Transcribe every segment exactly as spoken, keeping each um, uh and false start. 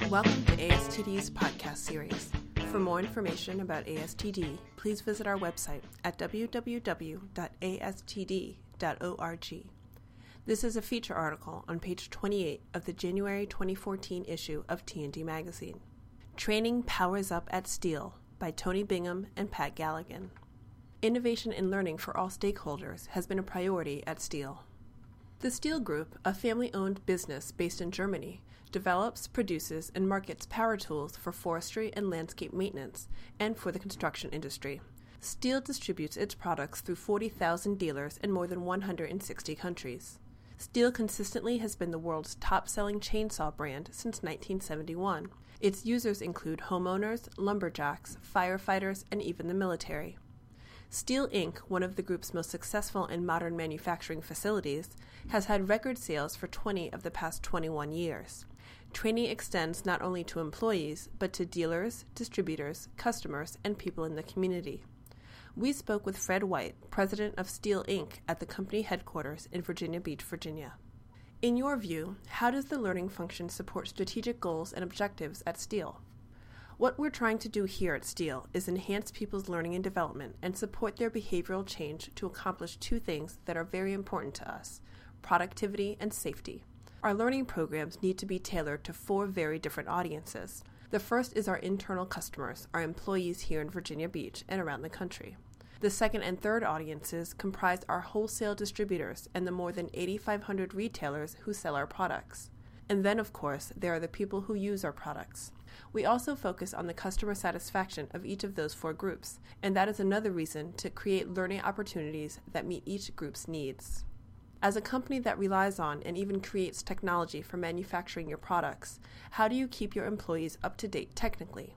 Welcome to A S T D's podcast series. For more information about A S T D, please visit our website at w w w dot a s t d dot org. This is a feature article on page twenty-eight of the January twenty fourteen issue of T and D Magazine. Training Powers Up at Steel by Tony Bingham and Pat Galligan. Innovation and learning for all stakeholders has been a priority at Steel. The Steel Group, a family-owned business based in Germany, develops, produces, and markets power tools for forestry and landscape maintenance, and for the construction industry. Steel distributes its products through forty thousand dealers in more than one hundred sixty countries. Steel consistently has been the world's top-selling chainsaw brand since nineteen seventy-one. Its users include homeowners, lumberjacks, firefighters, and even the military. Steel Incorporated, one of the group's most successful and modern manufacturing facilities, has had record sales for twenty of the past twenty-one years. Training extends not only to employees, but to dealers, distributors, customers, and people in the community. We spoke with Fred White, president of Steel Incorporated, at the company headquarters in Virginia Beach, Virginia. In your view, how does the learning function support strategic goals and objectives at Steel? What we're trying to do here at Steel is enhance people's learning and development and support their behavioral change to accomplish two things that are very important to us: productivity and safety. Our learning programs need to be tailored to four very different audiences. The first is our internal customers, our employees here in Virginia Beach and around the country. The second and third audiences comprise our wholesale distributors and the more than eighty-five hundred retailers who sell our products. And then, of course, there are the people who use our products. We also focus on the customer satisfaction of each of those four groups, and that is another reason to create learning opportunities that meet each group's needs. As a company that relies on and even creates technology for manufacturing your products, how do you keep your employees up to date technically?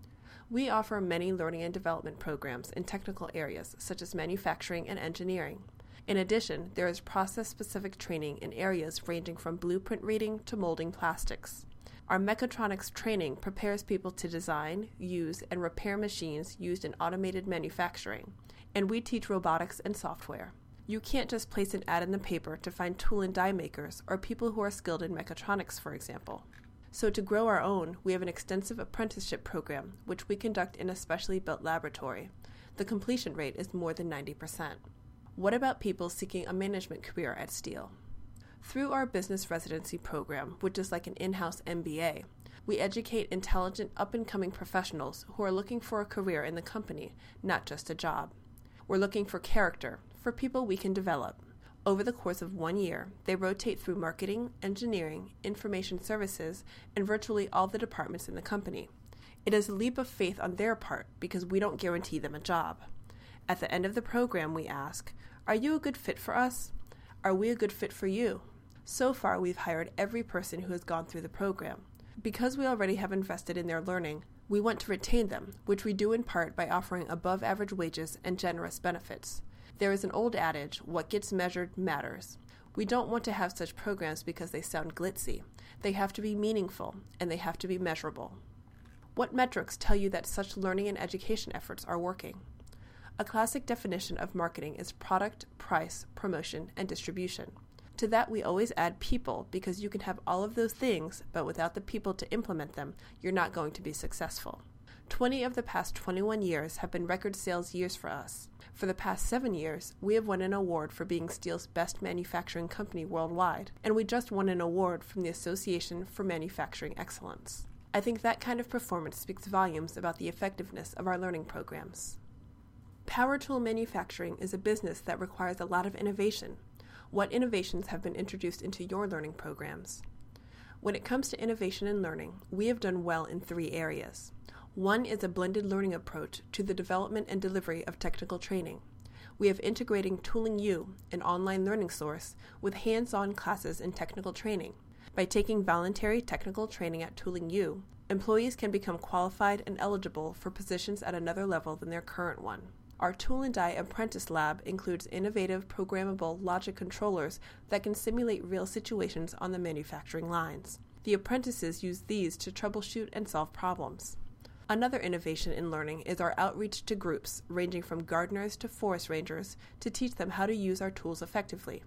We offer many learning and development programs in technical areas such as manufacturing and engineering. In addition, there is process-specific training in areas ranging from blueprint reading to molding plastics. Our mechatronics training prepares people to design, use, and repair machines used in automated manufacturing, and we teach robotics and software. You can't just place an ad in the paper to find tool and die makers or people who are skilled in mechatronics, for example. So to grow our own, we have an extensive apprenticeship program, which we conduct in a specially built laboratory. The completion rate is more than ninety percent. What about people seeking a management career at Steel? Through our business residency program, which is like an in-house M B A, we educate intelligent, up-and-coming professionals who are looking for a career in the company, not just a job. We're looking for character, for people we can develop. Over the course of one year, they rotate through marketing, engineering, information services, and virtually all the departments in the company. It is a leap of faith on their part because we don't guarantee them a job. At the end of the program, we ask, are you a good fit for us? Are we a good fit for you? So far, we've hired every person who has gone through the program. Because we already have invested in their learning, we want to retain them, which we do in part by offering above-average wages and generous benefits. There is an old adage, what gets measured matters. We don't want to have such programs because they sound glitzy. They have to be meaningful, and they have to be measurable. What metrics tell you that such learning and education efforts are working? A classic definition of marketing is product, price, promotion, and distribution. To that, we always add people because you can have all of those things, but without the people to implement them, you're not going to be successful. twenty of the past twenty-one years have been record sales years for us. For the past seven years, we have won an award for being Steel's best manufacturing company worldwide, and we just won an award from the Association for Manufacturing Excellence. I think that kind of performance speaks volumes about the effectiveness of our learning programs. Power tool manufacturing is a business that requires a lot of innovation. What innovations have been introduced into your learning programs? When it comes to innovation and learning, we have done well in three areas. One is a blended learning approach to the development and delivery of technical training. We have integrating Tooling U, an online learning source, with hands-on classes in technical training. By taking voluntary technical training at Tooling U, employees can become qualified and eligible for positions at another level than their current one. Our Tool and Die Apprentice Lab includes innovative programmable logic controllers that can simulate real situations on the manufacturing lines. The apprentices use these to troubleshoot and solve problems. Another innovation in learning is our outreach to groups, ranging from gardeners to forest rangers, to teach them how to use our tools effectively.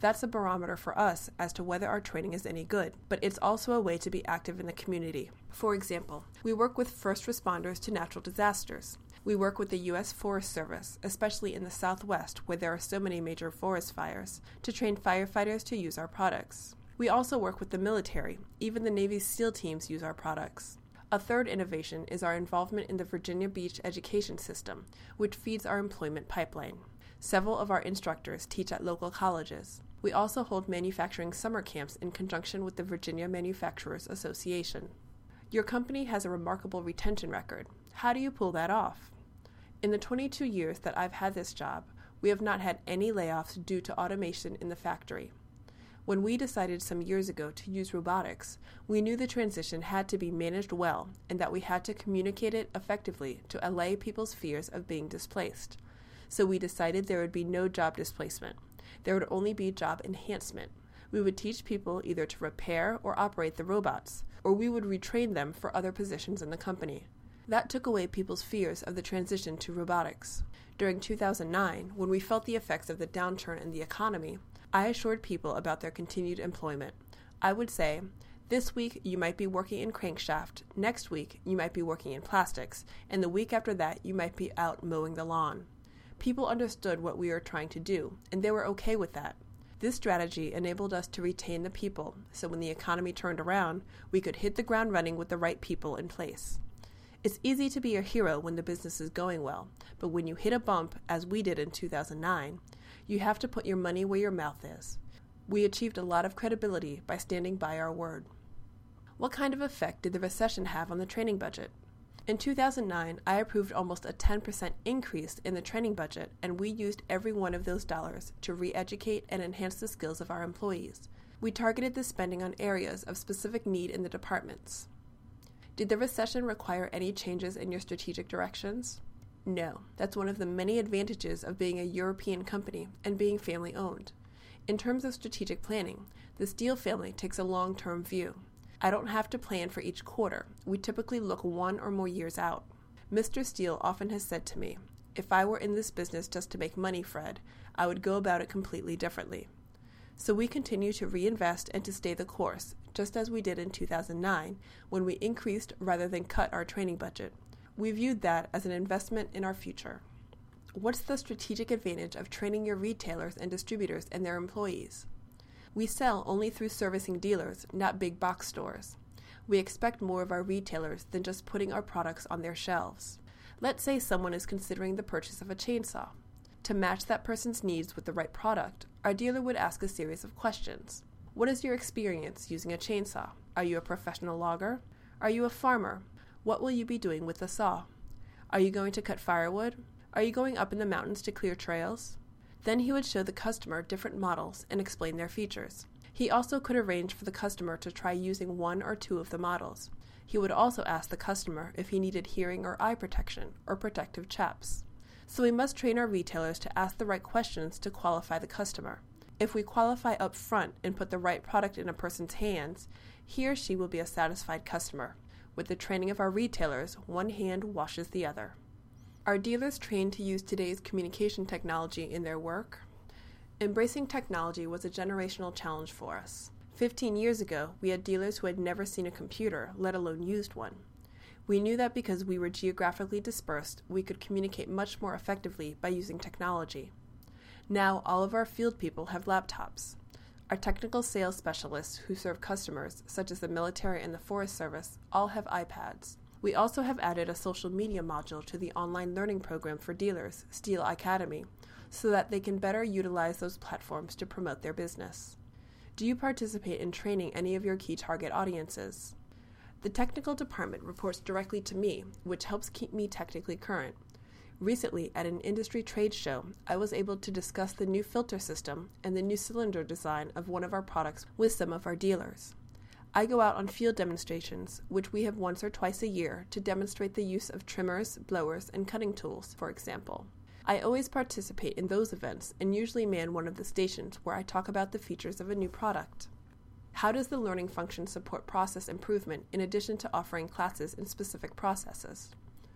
That's a barometer for us as to whether our training is any good, but it's also a way to be active in the community. For example, we work with first responders to natural disasters. We work with the U S Forest Service, especially in the Southwest where there are so many major forest fires, to train firefighters to use our products. We also work with the military. Even the Navy's SEAL teams use our products. A third innovation is our involvement in the Virginia Beach education system, which feeds our employment pipeline. Several of our instructors teach at local colleges. We also hold manufacturing summer camps in conjunction with the Virginia Manufacturers Association. Your company has a remarkable retention record. How do you pull that off? In the twenty-two years that I've had this job, we have not had any layoffs due to automation in the factory. When we decided some years ago to use robotics, we knew the transition had to be managed well and that we had to communicate it effectively to allay people's fears of being displaced. So we decided there would be no job displacement. There would only be job enhancement. We would teach people either to repair or operate the robots, or we would retrain them for other positions in the company. That took away people's fears of the transition to robotics. During two thousand nine, when we felt the effects of the downturn in the economy, I assured people about their continued employment. I would say, this week you might be working in crankshaft, next week you might be working in plastics, and the week after that you might be out mowing the lawn. People understood what we were trying to do, and they were okay with that. This strategy enabled us to retain the people, so when the economy turned around, we could hit the ground running with the right people in place. It's easy to be a hero when the business is going well, but when you hit a bump, as we did in two thousand nine, you have to put your money where your mouth is. We achieved a lot of credibility by standing by our word. What kind of effect did the recession have on the training budget? In two thousand nine, I approved almost a ten percent increase in the training budget, and we used every one of those dollars to re-educate and enhance the skills of our employees. We targeted the spending on areas of specific need in the departments. Did the recession require any changes in your strategic directions? No. That's one of the many advantages of being a European company and being family-owned. In terms of strategic planning, the Steele family takes a long-term view. I don't have to plan for each quarter. We typically look one or more years out. Mister Steele often has said to me, if I were in this business just to make money, Fred, I would go about it completely differently. So we continue to reinvest and to stay the course, just as we did in two thousand nine when we increased rather than cut our training budget. We viewed that as an investment in our future. What's the strategic advantage of training your retailers and distributors and their employees? We sell only through servicing dealers, not big box stores. We expect more of our retailers than just putting our products on their shelves. Let's say someone is considering the purchase of a chainsaw. To match that person's needs with the right product, our dealer would ask a series of questions. What is your experience using a chainsaw? Are you a professional logger? Are you a farmer? What will you be doing with the saw? Are you going to cut firewood? Are you going up in the mountains to clear trails? Then he would show the customer different models and explain their features. He also could arrange for the customer to try using one or two of the models. He would also ask the customer if he needed hearing or eye protection or protective chaps. So we must train our retailers to ask the right questions to qualify the customer. If we qualify up front and put the right product in a person's hands, he or she will be a satisfied customer. With the training of our retailers, one hand washes the other. Are dealers trained to use today's communication technology in their work? Embracing technology was a generational challenge for us. Fifteen years ago, we had dealers who had never seen a computer, let alone used one. We knew that because we were geographically dispersed, we could communicate much more effectively by using technology. Now, all of our field people have laptops. Our technical sales specialists who serve customers, such as the military and the Forest Service, all have iPads. We also have added a social media module to the online learning program for dealers, Steele Academy, so that they can better utilize those platforms to promote their business. Do you participate in training any of your key target audiences? The technical department reports directly to me, which helps keep me technically current. Recently, at an industry trade show, I was able to discuss the new filter system and the new cylinder design of one of our products with some of our dealers. I go out on field demonstrations, which we have once or twice a year, to demonstrate the use of trimmers, blowers, and cutting tools, for example. I always participate in those events and usually man one of the stations where I talk about the features of a new product. How does the learning function support process improvement in addition to offering classes in specific processes?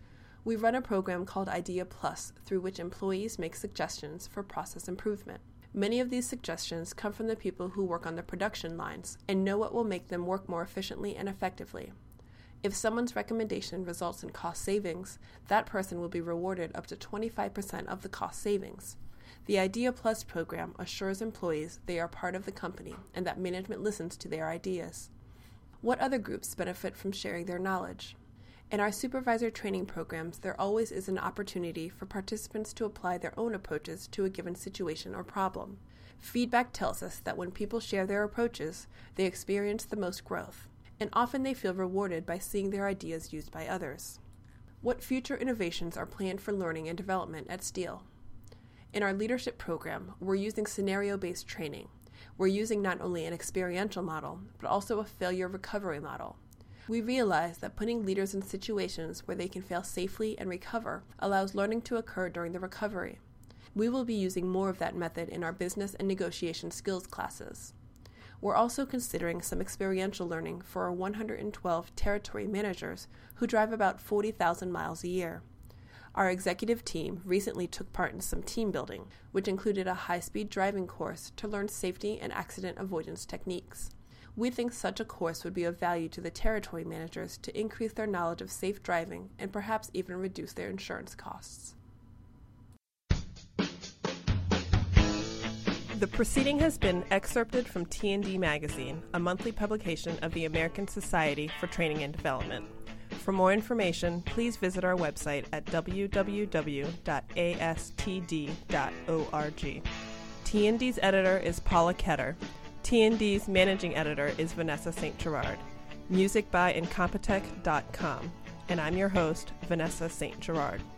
We run a program called Idea Plus, through which employees make suggestions for process improvement. Many of these suggestions come from the people who work on the production lines and know what will make them work more efficiently and effectively. If someone's recommendation results in cost savings, that person will be rewarded up to twenty-five percent of the cost savings. The Idea Plus program assures employees they are part of the company and that management listens to their ideas. What other groups benefit from sharing their knowledge? In our supervisor training programs, there always is an opportunity for participants to apply their own approaches to a given situation or problem. Feedback tells us that when people share their approaches, they experience the most growth, and often they feel rewarded by seeing their ideas used by others. What future innovations are planned for learning and development at Steel? In our leadership program, we're using scenario-based training. We're using not only an experiential model, but also a failure recovery model. We realize that putting leaders in situations where they can fail safely and recover allows learning to occur during the recovery. We will be using more of that method in our business and negotiation skills classes. We're also considering some experiential learning for our one hundred twelve territory managers who drive about forty thousand miles a year. Our executive team recently took part in some team building, which included a high-speed driving course to learn safety and accident avoidance techniques. We think such a course would be of value to the territory managers to increase their knowledge of safe driving and perhaps even reduce their insurance costs. The proceeding has been excerpted from T and D Magazine, a monthly publication of the American Society for Training and Development. For more information, please visit our website at w w w dot a s t d dot org. T and D's editor is Paula Ketter. T and D's managing editor is Vanessa Saint Gerard. Music by Incompetech dot com. And I'm your host, Vanessa Saint Gerard.